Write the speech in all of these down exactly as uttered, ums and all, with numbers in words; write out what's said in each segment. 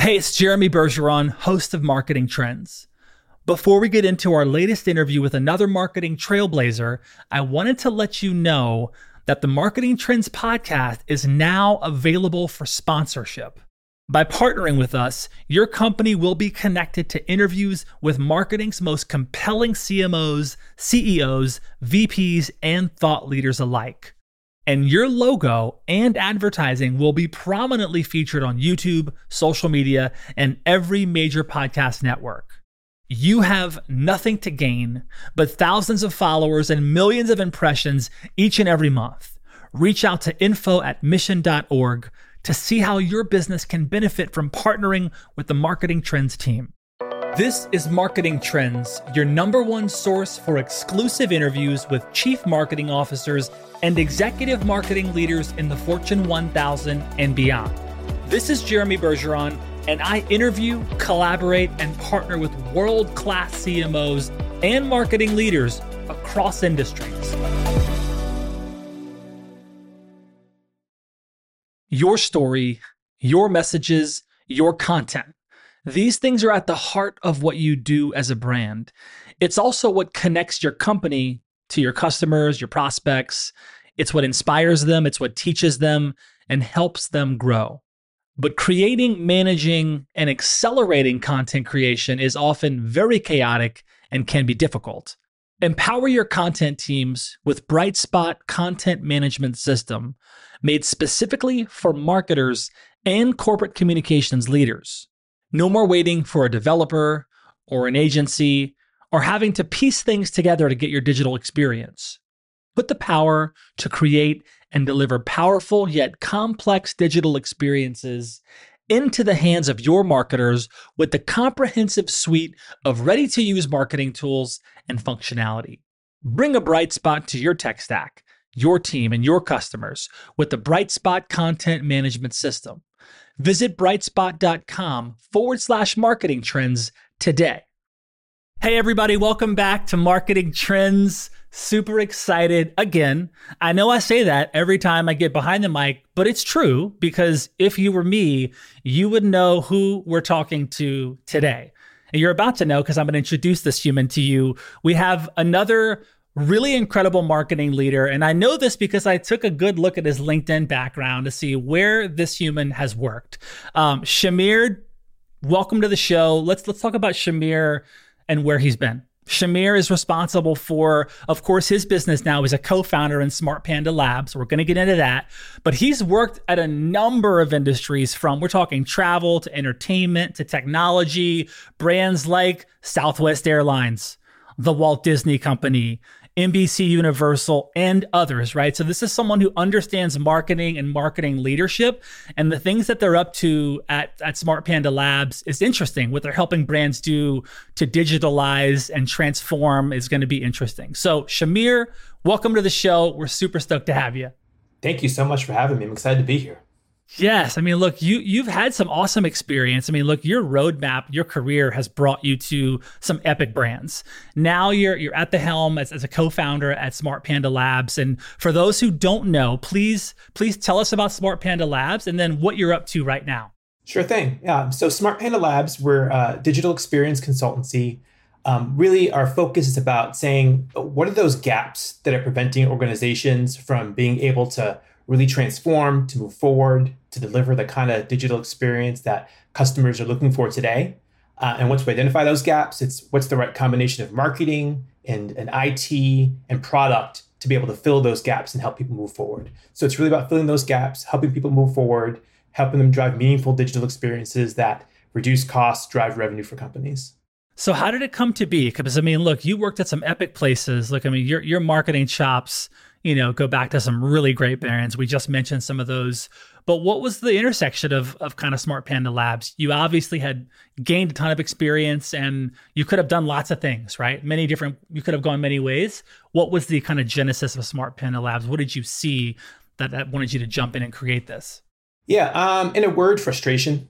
Hey, it's Jeremy Bergeron, host of Marketing Trends. Before we get into our latest interview with another marketing trailblazer, I wanted to let you know that the Marketing Trends podcast is now available for sponsorship. By partnering with us, your company will be connected to interviews with marketing's most compelling C M Os, C E Os, V Ps, and thought leaders alike. And your logo and advertising will be prominently featured on YouTube, social media, and every major podcast network. You have nothing to gain but thousands of followers and millions of impressions each and every month. Reach out to info at mission dot org to see how your business can benefit from partnering with the Marketing Trends team. This is Marketing Trends, your number one source for exclusive interviews with chief marketing officers and executive marketing leaders in the Fortune one thousand and beyond. This is Jeremy Bergeron, and I interview, collaborate, and partner with world-class C M Os and marketing leaders across industries. Your story, your messages, your content. These things are at the heart of what you do as a brand. It's also what connects your company to your customers, your prospects. It's what inspires them. It's what teaches them and helps them grow. But creating, managing, and accelerating content creation is often very chaotic and can be difficult. Empower your content teams with Brightspot Content Management System, made specifically for marketers and corporate communications leaders. No more waiting for a developer or an agency or having to piece things together to get your digital experience. Put the power to create and deliver powerful yet complex digital experiences into the hands of your marketers with the comprehensive suite of ready-to-use marketing tools and functionality. Bring a Brightspot to your tech stack, your team, and your customers with the Brightspot Content Management System. Visit brightspot.com forward slash marketing trends today. Hey, everybody, welcome back to Marketing Trends. Super excited again. I know I say that every time I get behind the mic, but it's true because if you were me, you would know who we're talking to today. And you're about to know because I'm going to introduce this human to you. We have another really incredible marketing leader. And I know this because I took a good look at his LinkedIn background to see where this human has worked. Um, Shamir, welcome to the show. Let's let's talk about Shamir and where he's been. Shamir is responsible for, of course, his business now is a co-founder in Smart Panda Labs. We're going to get into that. But he's worked at a number of industries from, we're talking travel to entertainment to technology, brands like Southwest Airlines, the Walt Disney Company, N B C Universal, and others, right? So this is someone who understands marketing and marketing leadership, and the things that they're up to at, at Smart Panda Labs is interesting. What they're helping brands do to digitalize and transform is going to be interesting. So Shamir, welcome to the show. We're super stoked to have you. Thank you so much for having me. I'm excited to be here. Yes. I mean, look, you, you've had some awesome experience. I mean, look, your roadmap, your career has brought you to some epic brands. Now you're you're at the helm as, as a co-founder at Smart Panda Labs. And for those who don't know, please, please tell us about Smart Panda Labs and then what you're up to right now. Sure thing. Yeah. So Smart Panda Labs, we're a digital experience consultancy. Um, really, our focus is about saying, what are those gaps that are preventing organizations from being able to really transform, to move forward, to deliver the kind of digital experience that customers are looking for today. Uh, and once we identify those gaps, it's what's the right combination of marketing and, and I T and product to be able to fill those gaps and help people move forward. So it's really about filling those gaps, helping people move forward, helping them drive meaningful digital experiences that reduce costs, drive revenue for companies. So how did it come to be? Because I mean, look, you worked at some epic places. Look, I mean, your your marketing chops, you know, go back to some really great brands. We just mentioned some of those. But what was the intersection of of kind of Smart Panda Labs? You obviously had gained a ton of experience and you could have done lots of things, right? Many different, you could have gone many ways. What was the kind of genesis of Smart Panda Labs? What did you see that, that wanted you to jump in and create this? Yeah, um, in a word, frustration.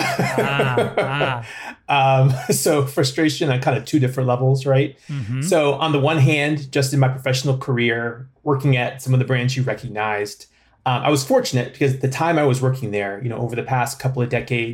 ah, ah. Um, so frustration on kind of two different levels, right? Mm-hmm. So on the one hand, just in my professional career, working at some of the brands you recognized, um, I was fortunate because the time I was working there, you know, over the past couple of decades,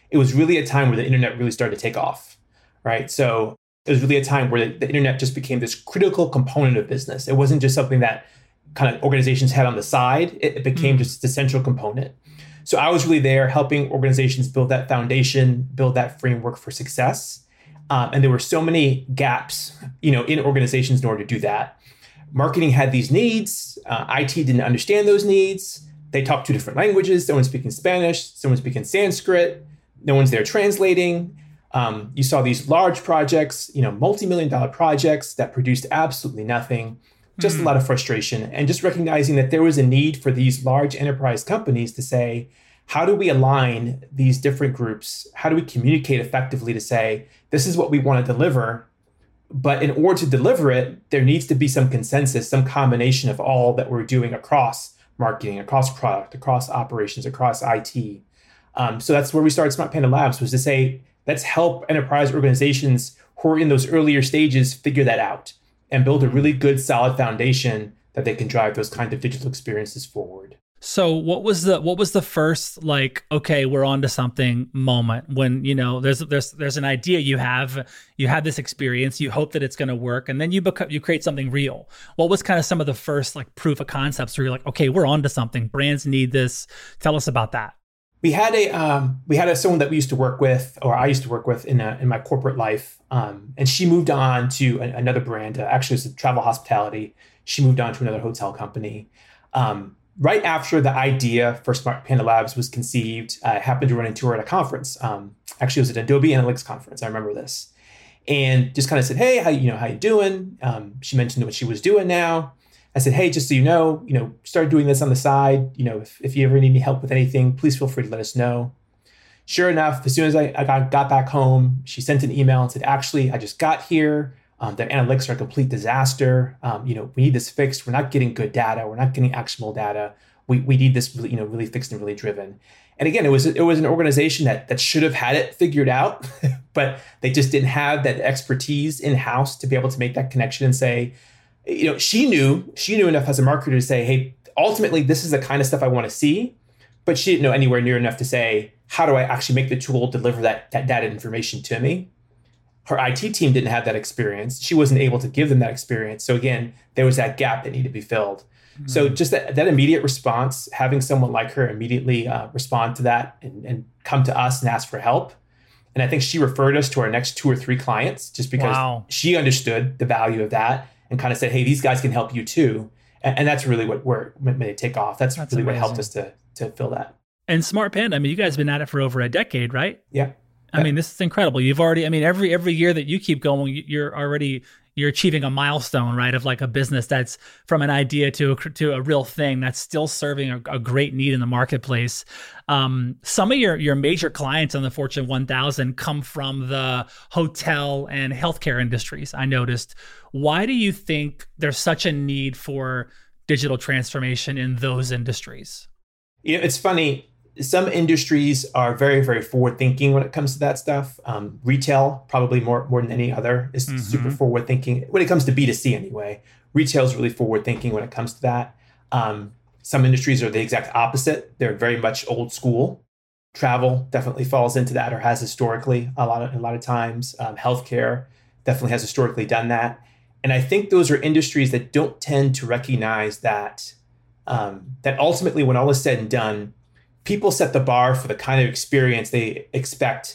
it was really a time where the internet really started to take off, right? So it was really a time where the, the internet just became this critical component of business. It wasn't just something that kind of organizations had on the side. It, it became mm. just the central component. So I was really there helping organizations build that foundation, build that framework for success. Um, and there were so many gaps, you know, in organizations in order to do that. Marketing had these needs. Uh, I T didn't understand those needs. They talked two different languages. Someone's speaking Spanish, someone's speaking Sanskrit. No one's there translating. Um, you saw these large projects, you know, multi-million dollar projects that produced absolutely nothing. Just mm. a lot of frustration, and just recognizing that there was a need for these large enterprise companies to say, how do we align these different groups? How do we communicate effectively to say, this is what we want to deliver? But in order to deliver it, there needs to be some consensus, some combination of all that we're doing across marketing, across product, across operations, across I T. Um, so that's where we started Smart Panda Labs, was to say, let's help enterprise organizations who are in those earlier stages figure that out and build a really good, solid foundation that they can drive those kind of digital experiences forward. So what was the what was the first, like, okay, we're onto something moment when, you know, there's there's there's an idea you have, you have this experience, you hope that it's going to work, and then you become you create something real. What was kind of some of the first like proof of concepts where you're like, okay, we're onto something, brands need this? Tell us about that. We had a um, we had a, someone that we used to work with, or I used to work with in a, in my corporate life, um, and she moved on to a, another brand. Uh, actually, it was travel hospitality. She moved on to another hotel company. Um, right after the idea for Smart Panda Labs was conceived, I happened to run into her at a conference. Um, actually, it was an Adobe Analytics conference. I remember this, and just kind of said, "Hey, how you know how you doing?" Um, she mentioned what she was doing now. I said, hey, just so you know, you know, start doing this on the side. You know, if, if you ever need any help with anything, please feel free to let us know. Sure enough, as soon as I, I got, got back home, she sent an email and said, actually, I just got here. Um, their analytics are a complete disaster. Um, you know, we need this fixed. We're not getting good data. We're not getting actionable data. We we need this really, you know, really fixed and really driven. And again, it was it was an organization that that should have had it figured out, but they just didn't have that expertise in-house to be able to make that connection and say, you know, she knew, she knew enough as a marketer to say, hey, ultimately, this is the kind of stuff I want to see. But she didn't know anywhere near enough to say, how do I actually make the tool deliver that, that data information to me? Her I T team didn't have that experience. She wasn't able to give them that experience. So again, there was that gap that needed to be filled. Mm-hmm. So just that, that immediate response, having someone like her immediately uh, respond to that and, and come to us and ask for help. And I think she referred us to our next two or three clients just because wow. she understood the value of that. And kind of said, hey, these guys can help you too. And, and that's really what where made it take off. That's, that's really amazing. What helped us to to fill that. And Smart Panda, I mean, you guys have been at it for over a decade, right? Yeah. I yeah. mean, this is incredible. You've already, I mean, every every year that you keep going, you're already, you're achieving a milestone, right? Of like a business that's from an idea to a, to a real thing that's still serving a, a great need in the marketplace. Um, some of your, your major clients on the Fortune one thousand come from the hotel and healthcare industries, I noticed. Why do you think there's such a need for digital transformation in those industries? You know, it's funny. Some industries are very, very forward-thinking when it comes to that stuff. Um, retail, probably more, more than any other, is mm-hmm. super forward-thinking. When it comes to B two C anyway, retail is really forward-thinking when it comes to that. Um, some industries are the exact opposite. They're very much old school. Travel definitely falls into that, or has historically a lot of, a lot of times. Um, healthcare definitely has historically done that. And I think those are industries that don't tend to recognize that, um, that ultimately, when all is said and done, people set the bar for the kind of experience they expect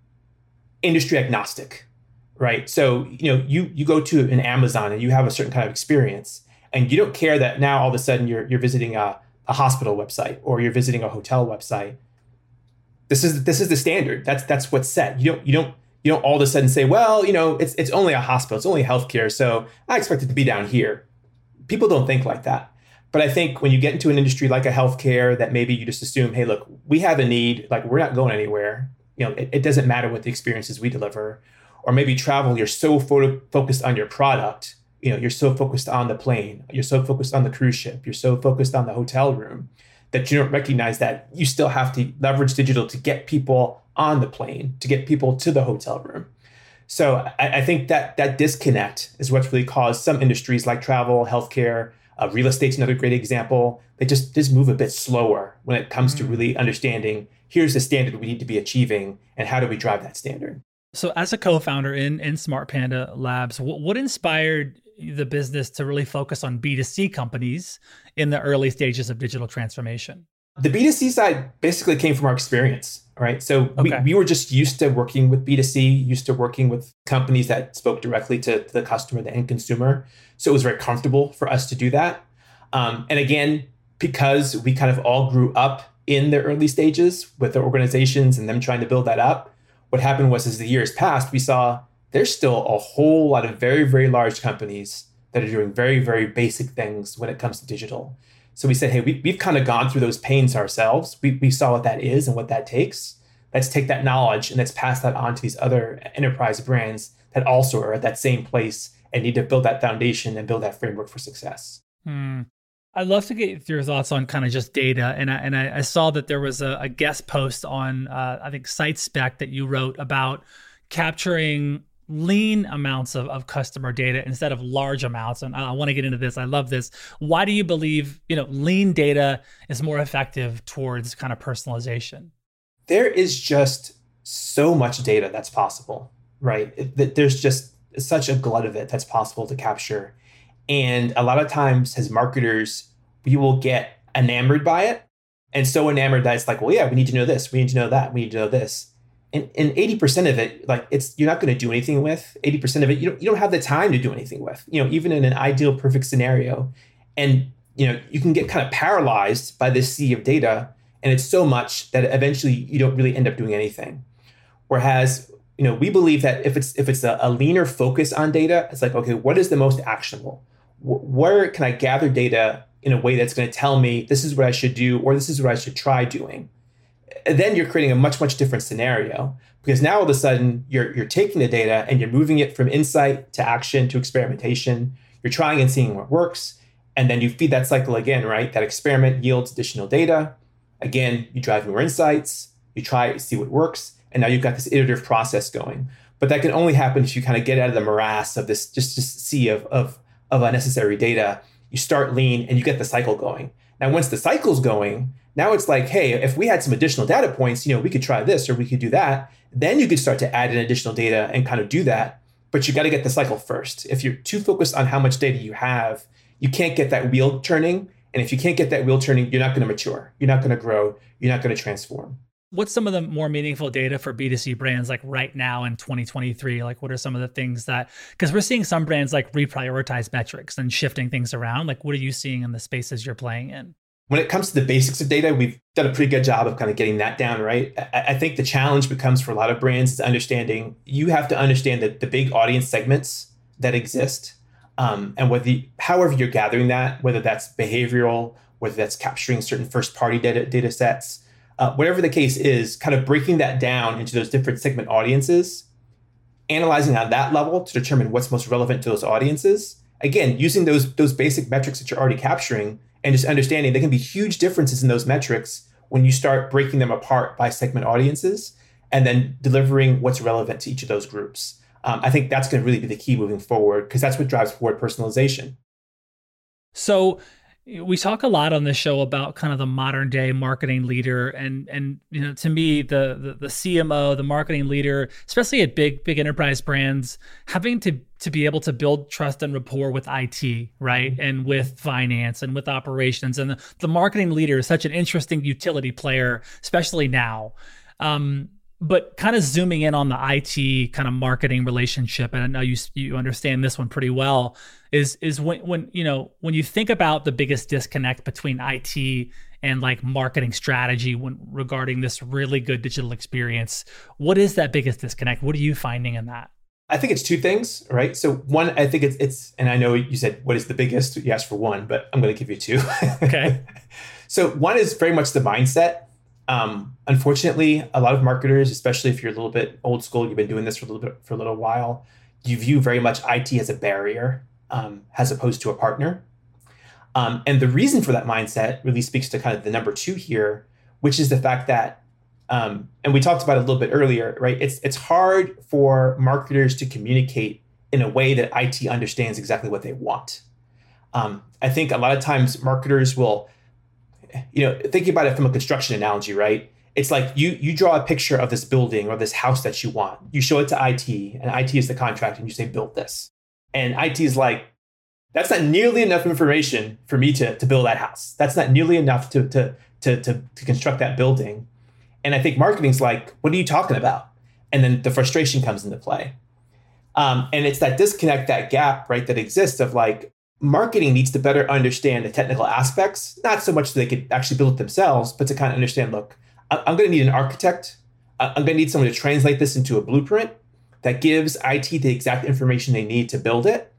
industry agnostic, right? So, you know, you you go to an Amazon and you have a certain kind of experience, and you don't care that now all of a sudden you're you're visiting a, a hospital website or you're visiting a hotel website. This is this is the standard. That's that's what's set. You don't you don't you don't all of a sudden say, well, you know, it's it's only a hospital, it's only healthcare, so I expect it to be down here. People don't think like that. But I think when you get into an industry like a healthcare, that maybe you just assume, hey, look, we have a need, like we're not going anywhere. You know, it, it doesn't matter what the experiences we deliver. Or maybe travel, you're so fo- focused on your product. You know, you're so focused on the plane, you're so focused on the cruise ship, you're so focused on the hotel room that you don't recognize that you still have to leverage digital to get people on the plane, to get people to the hotel room. So I, I think that that disconnect is what's really caused some industries like travel, healthcare, Uh, real estate's another great example. They just, just move a bit slower when it comes Mm-hmm. to really understanding, here's the standard we need to be achieving, and how do we drive that standard? So as a co-founder in, in Smart Panda Labs, what, what inspired the business to really focus on B two C companies in the early stages of digital transformation? The B two C side basically came from our experience, right? So we, Okay. we were just used to working with B two C, used to working with companies that spoke directly to the customer, the end consumer. So it was very comfortable for us to do that. Um, and again, because we kind of all grew up in the early stages with the organizations and them trying to build that up, what happened was as the years passed, we saw there's still a whole lot of very, very large companies that are doing very, very basic things when it comes to digital. So we said, hey, we, we've kind of gone through those pains ourselves. We, we saw what that is and what that takes. Let's take that knowledge and let's pass that on to these other enterprise brands that also are at that same place and need to build that foundation and build that framework for success. Hmm. I'd love to get your thoughts on kind of just data. And I, and I, I saw that there was a, a guest post on, uh, I think, SiteSpec that you wrote about capturing lean amounts of, of customer data instead of large amounts. And I, I want to get into this. I love this. Why do you believe, you know, lean data is more effective towards kind of personalization? There is just so much data that's possible, right? It, there's just such a glut of it that's possible to capture. And a lot of times as marketers, we will get enamored by it. And so enamored that it's like, well, yeah, we need to know this. We need to know that. We need to know this. And, and eighty percent of it, like it's, you're not going to do anything with. eighty percent of it, you don't, you don't have the time to do anything with, you know, even in an ideal perfect scenario. And, you know, you can get kind of paralyzed by this sea of data. And it's so much that eventually you don't really end up doing anything. Whereas, you know, we believe that if it's if it's a, a leaner focus on data, it's like, okay, what is the most actionable? W- where can I gather data in a way that's going to tell me this is what I should do, or this is what I should try doing? And then you're creating a much, much different scenario, because now all of a sudden you're you're taking the data and you're moving it from insight to action to experimentation. You're trying and seeing what works. And then you feed that cycle again, right? That experiment yields additional data. Again, you drive more insights, you try, see what works. And now you've got this iterative process going. But that can only happen if you kind of get out of the morass of this just, just sea of, of, of unnecessary data. You start lean and you get the cycle going. Now, once the cycle's going, now it's like, hey, if we had some additional data points, you know, we could try this or we could do that. Then you could start to add in additional data and kind of do that. But you got to get the cycle first. If you're too focused on how much data you have, you can't get that wheel turning. And if you can't get that wheel turning, you're not going to mature. You're not going to grow. You're not going to transform. What's some of the more meaningful data for B two C brands like right now in twenty twenty-three? Like what are some of the things that, because we're seeing some brands like reprioritize metrics and shifting things around. Like what are you seeing in the spaces you're playing in? When it comes to the basics of data, we've done a pretty good job of kind of getting that down, right? I, I think the challenge becomes for a lot of brands is understanding, you have to understand that the big audience segments that exist. Um, and whether, however you're gathering that, whether that's behavioral, whether that's capturing certain first-party data, data sets, uh, whatever the case is, kind of breaking that down into those different segment audiences, analyzing on that level to determine what's most relevant to those audiences. Again, using those, those basic metrics that you're already capturing and just understanding there can be huge differences in those metrics when you start breaking them apart by segment audiences and then delivering what's relevant to each of those groups. Um, I think that's going to really be the key moving forward, because that's what drives forward personalization. So we talk a lot on this show about kind of the modern day marketing leader, and and you know, to me, the, the the C M O, the marketing leader, especially at big big enterprise brands, having to to be able to build trust and rapport with I T, right, and with finance and with operations, and the, the marketing leader is such an interesting utility player, especially now. Um, But kind of zooming in on the I T kind of marketing relationship, and I know you you understand this one pretty well, is is when when you know when you think about the biggest disconnect between I T and like marketing strategy when regarding this really good digital experience, what is that biggest disconnect? What are you finding in that? I think it's two things, right? So one, I think it's it's, and I know you said what is the biggest? You asked for one, but I'm going to give you two. Okay. So one is very much the mindset. Um, unfortunately, a lot of marketers, especially if you're a little bit old school, you've been doing this for a little bit for a little while, you view very much I T as a barrier, um, as opposed to a partner. Um, and the reason for that mindset really speaks to kind of the number two here, which is the fact that, um, and we talked about it a little bit earlier, right? It's it's hard for marketers to communicate in a way that I T understands exactly what they want. Um, I think a lot of times marketers will, you know, thinking about it from a construction analogy, right? It's like you you draw a picture of this building or this house that you want. You show it to I T, and I T is the contractor, and you say, build this. And I T is like, that's not nearly enough information for me to, to build that house. That's not nearly enough to, to, to, to, to construct that building. And I think marketing's like, what are you talking about? And then the frustration comes into play. Um, and it's that disconnect, that gap, right, that exists of like, marketing needs to better understand the technical aspects, not so much so they could actually build it themselves, but to kind of understand, look, I'm going to need an architect. I'm going to need someone to translate this into a blueprint that gives I T the exact information they need to build it.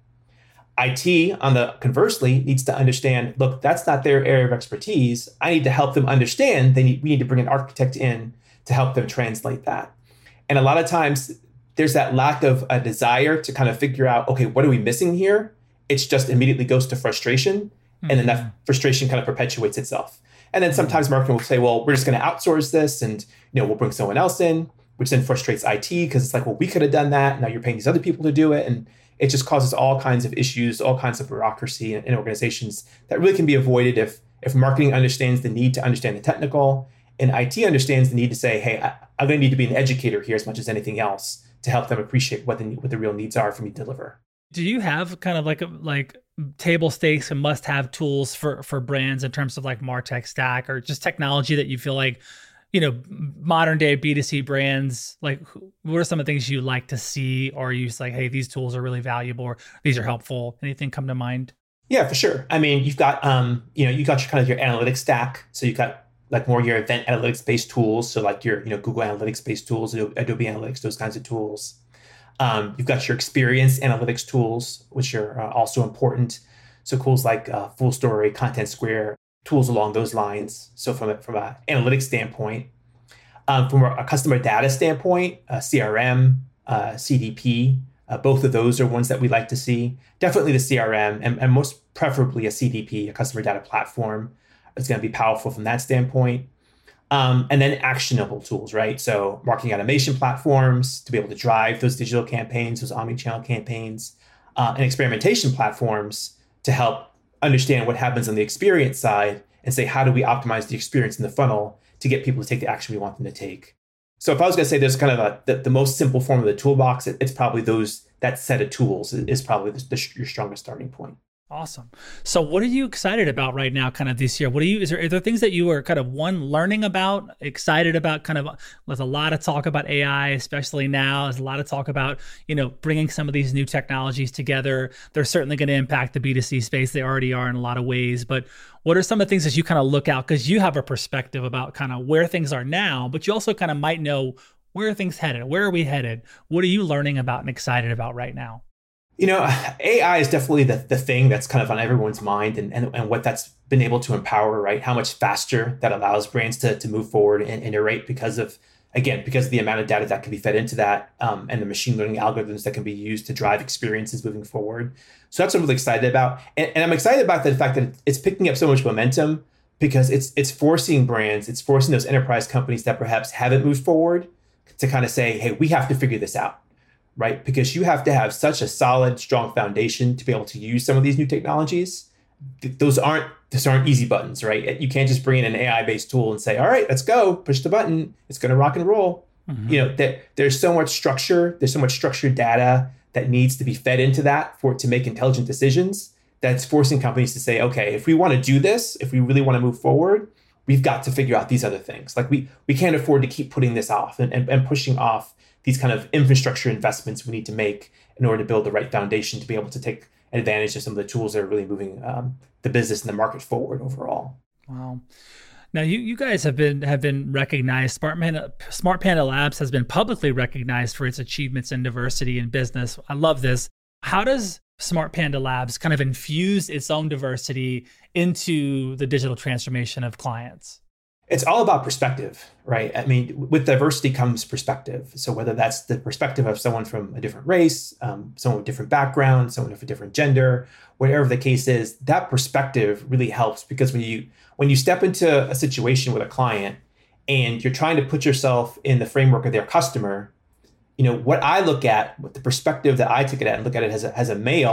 I T, on the conversely, needs to understand, look, that's not their area of expertise. I need to help them understand. They need, we need to bring an architect in to help them translate that. And a lot of times there's that lack of a desire to kind of figure out, okay, what are we missing here? It's just immediately goes to frustration. Mm-hmm. And then that frustration kind of perpetuates itself. And then sometimes marketing will say, well, we're just going to outsource this and, you know, we'll bring someone else in, which then frustrates I T because it's like, well, we could have done that. Now you're paying these other people to do it. And it just causes all kinds of issues, all kinds of bureaucracy in, in organizations that really can be avoided if, if marketing understands the need to understand the technical and I T understands the need to say, hey, I, I'm going to need to be an educator here as much as anything else to help them appreciate what the, what the real needs are for me to deliver. Do you have kind of like a, like table stakes and must-have tools for for brands in terms of like MarTech stack or just technology that you feel like, you know, modern day B two C brands, like what are some of the things you like to see, or are you just like, hey, these tools are really valuable or these are helpful? Anything come to mind? Yeah, for sure. I mean, you've got, um, you know, you got your kind of your analytics stack. So you've got like more your event analytics based tools. So like your, you know, Google Analytics based tools, Adobe Analytics, those kinds of tools. Um, you've got your experience analytics tools, which are uh, also important. So tools like uh, Full Story, Content Square, tools along those lines. So from a, from an analytics standpoint, um, from a customer data standpoint, uh, C R M, uh, C D P, uh, both of those are ones that we like to see. Definitely the C R M, and, and most preferably a C D P, a customer data platform, is going to be powerful from that standpoint. Um, and then actionable tools, right? So marketing automation platforms to be able to drive those digital campaigns, those omni-channel campaigns, uh, and experimentation platforms to help understand what happens on the experience side and say, how do we optimize the experience in the funnel to get people to take the action we want them to take? So if I was going to say there's kind of a, the, the most simple form of the toolbox, it, it's probably those, that set of tools is probably the, the, your strongest starting point. Awesome. So what are you excited about right now kind of this year? What are you, is there, are there things that you are kind of one learning about, excited about kind of, there's a lot of talk about A I, especially now. There's a lot of talk about, you know, bringing some of these new technologies together. They're certainly going to impact the B two C space. They already are in a lot of ways, but what are some of the things that you kind of look out? Because you have a perspective about kind of where things are now, but you also kind of might know where are things headed? Where are we headed? What are you learning about and excited about right now? You know, A I is definitely the, the thing that's kind of on everyone's mind and, and, and what that's been able to empower, right? How much faster that allows brands to, to move forward and iterate because of, again, because of the amount of data that can be fed into that um, and the machine learning algorithms that can be used to drive experiences moving forward. So that's what I'm really excited about. And, and I'm excited about the fact that it's picking up so much momentum because it's it's forcing brands, it's forcing those enterprise companies that perhaps haven't moved forward to kind of say, hey, we have to figure this out. Right? Because you have to have such a solid, strong foundation to be able to use some of these new technologies. Th- those aren't those aren't easy buttons, right? You can't just bring in an A I-based tool and say, all right, let's go, push the button, it's going to rock and roll. Mm-hmm. You know, that there's so much structure, there's so much structured data that needs to be fed into that for it to make intelligent decisions. That's forcing companies to say, okay, if we want to do this, if we really want to move forward, we've got to figure out these other things. Like we we can't afford to keep putting this off and, and, and pushing off these kind of infrastructure investments we need to make in order to build the right foundation to be able to take advantage of some of the tools that are really moving um, the business and the market forward overall. Wow. Now you, you guys have been have been recognized. Smart Panda, Smart Panda Labs has been publicly recognized for its achievements in diversity in business. I love this. How does Smart Panda Labs kind of infuse its own diversity into the digital transformation of clients? It's all about perspective, right? I mean, with diversity comes perspective. So whether that's the perspective of someone from a different race, um, someone with a different background, someone of a different gender, whatever the case is, that perspective really helps because when you when you step into a situation with a client and you're trying to put yourself in the framework of their customer, you know, what I look at, what the perspective that I took it at and look at it as a, as a male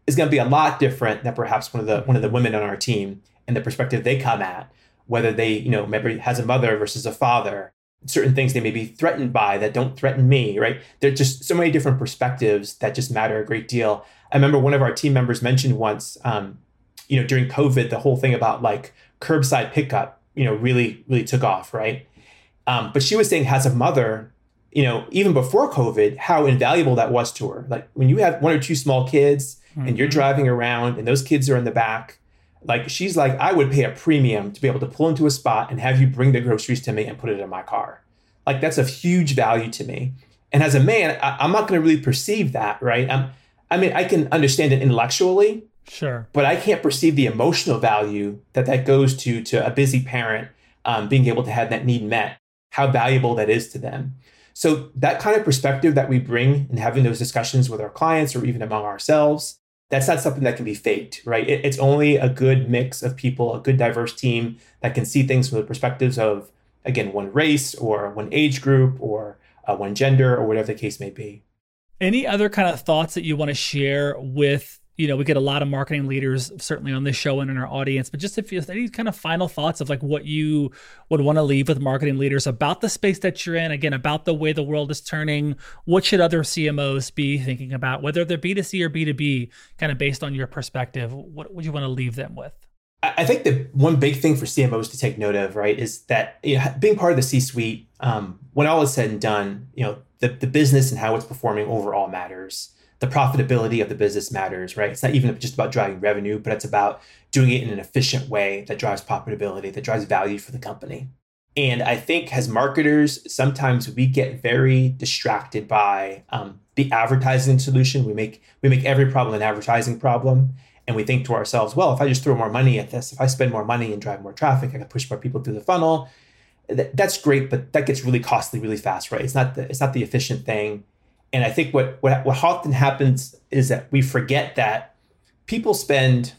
is going to be a lot different than perhaps one of the one of the women on our team and the perspective they come at, whether they, you know, maybe has a mother versus a father, certain things they may be threatened by that don't threaten me, right? There are just so many different perspectives that just matter a great deal. I remember one of our team members mentioned once, um, you know, during COVID, the whole thing about like curbside pickup, you know, really, really took off, right? Um, but she was saying, as a mother, you know, even before COVID, how invaluable that was to her. Like when you have one or two small kids mm-hmm. and you're driving around and those kids are in the back, like she's like, I would pay a premium to be able to pull into a spot and have you bring the groceries to me and put it in my car. Like that's of huge value to me. And as a man, I, I'm not going to really perceive that, right? I'm, I mean, I can understand it intellectually, sure, but I can't perceive the emotional value that that goes to to a busy parent um, being able to have that need met, how valuable that is to them. So that kind of perspective that we bring in having those discussions with our clients or even among ourselves, that's not something that can be faked, right? It, it's only a good mix of people, a good diverse team that can see things from the perspectives of, again, one race or one age group or uh, one gender or whatever the case may be. Any other kind of thoughts that you want to share with, you know, we get a lot of marketing leaders certainly on this show and in our audience, but just if you have any kind of final thoughts of like what you would want to leave with marketing leaders about the space that you're in, again, about the way the world is turning, what should other C M Os be thinking about, whether they're B two C or B two B, kind of based on your perspective, what would you want to leave them with? I think the one big thing for C M Os to take note of, right, is that, you know, being part of the C-suite, um, when all is said and done, you know, the, the business and how it's performing overall matters. The profitability of the business matters, right? It's not even just about driving revenue, but it's about doing it in an efficient way that drives profitability, that drives value for the company. And I think as marketers, sometimes we get very distracted by um, the advertising solution. We make we make every problem an advertising problem. And we think to ourselves, well, if I just throw more money at this, if I spend more money and drive more traffic, I can push more people through the funnel. Th- that's great, but that gets really costly really fast, right? It's not the, it's not the efficient thing. And I think what, what what often happens is that we forget that people spend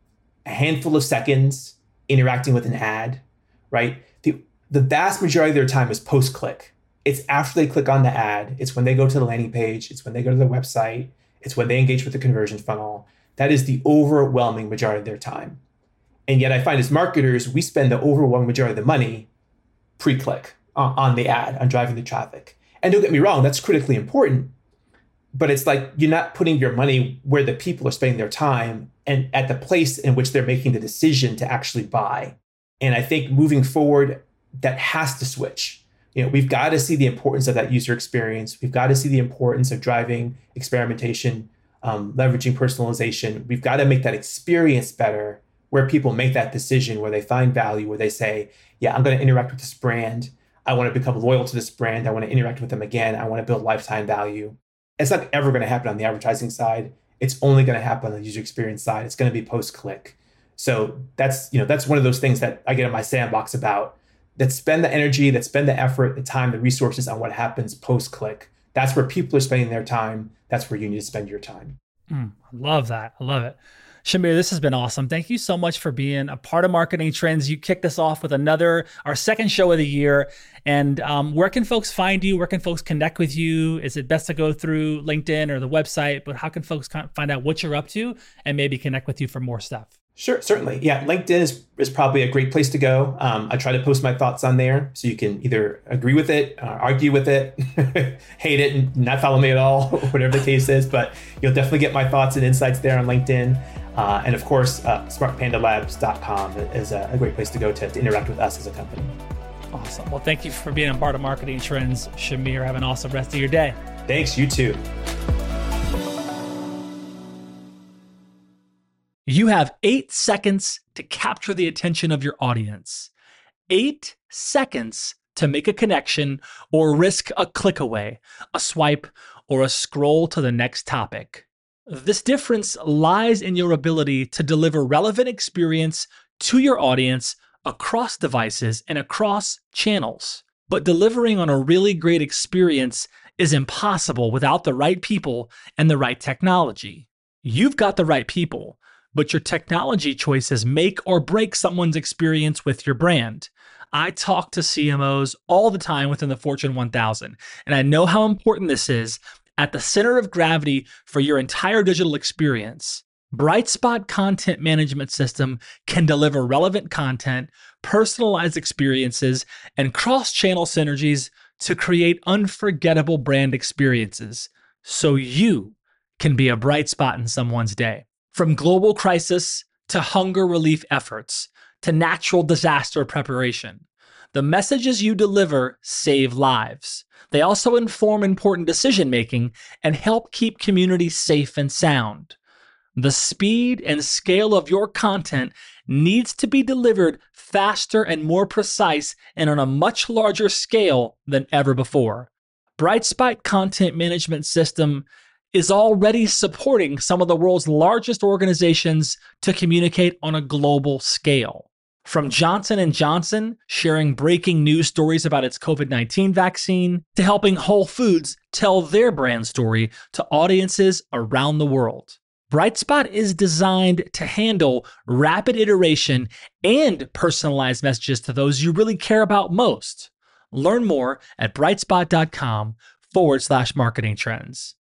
a handful of seconds interacting with an ad, right? The, the vast majority of their time is post-click. It's after they click on the ad. It's when they go to the landing page. It's when they go to the website. It's when they engage with the conversion funnel. That is the overwhelming majority of their time. And yet I find as marketers, we spend the overwhelming majority of the money pre-click on, on the ad, on driving the traffic. And don't get me wrong, that's critically important, but it's like you're not putting your money where the people are spending their time and at the place in which they're making the decision to actually buy. And I think moving forward, that has to switch. You know, we've got to see the importance of that user experience. We've got to see the importance of driving experimentation, um, leveraging personalization. We've got to make that experience better where people make that decision, where they find value, where they say, yeah, I'm going to interact with this brand. I want to become loyal to this brand. I want to interact with them again. I want to build lifetime value. It's not ever going to happen on the advertising side. It's only going to happen on the user experience side. It's going to be post-click. So that's, you know, that's one of those things that I get in my sandbox about, that spend the energy, that spend the effort, the time, the resources on what happens post-click. That's where people are spending their time. That's where you need to spend your time. Mm, I love that. I love it. Shamir, this has been awesome. Thank you so much for being a part of Marketing Trends. You kicked us off with another, our second show of the year. And um, where can folks find you? Where can folks connect with you? Is it best to go through LinkedIn or the website? But how can folks find out what you're up to and maybe connect with you for more stuff? Sure, certainly. Yeah, LinkedIn is, is probably a great place to go. Um, I try to post my thoughts on there so you can either agree with it, uh, argue with it, hate it, and not follow me at all, whatever the case is. But you'll definitely get my thoughts and insights there on LinkedIn. Uh, and of course, uh, smart panda labs dot com is a, a great place to go to, to interact with us as a company. Awesome. Well, thank you for being a part of Marketing Trends, Shamir. Have an awesome rest of your day. Thanks, you too. You have eight seconds to capture the attention of your audience. Eight seconds to make a connection or risk a click away, a swipe, or a scroll to the next topic. This difference lies in your ability to deliver relevant experience to your audience across devices and across channels. But delivering on a really great experience is impossible without the right people and the right technology. You've got the right people, but your technology choices make or break someone's experience with your brand. I talk to C M Os all the time within the Fortune one thousand, and I know how important this is. At the center of gravity for your entire digital experience Brightspot Content Management System can deliver relevant content, personalized experiences, and cross-channel synergies to create unforgettable brand experiences, so you can be a bright spot in someone's day. From global crisis to hunger relief efforts to natural disaster preparation, the messages you deliver save lives. They also inform important decision-making and help keep communities safe and sound. The speed and scale of your content needs to be delivered faster and more precise and on a much larger scale than ever before. Brightspot Content Management System is already supporting some of the world's largest organizations to communicate on a global scale. From Johnson and Johnson sharing breaking news stories about its COVID nineteen vaccine, to helping Whole Foods tell their brand story to audiences around the world. Brightspot is designed to handle rapid iteration and personalized messages to those you really care about most. Learn more at brightspot.com forward slash marketing trends.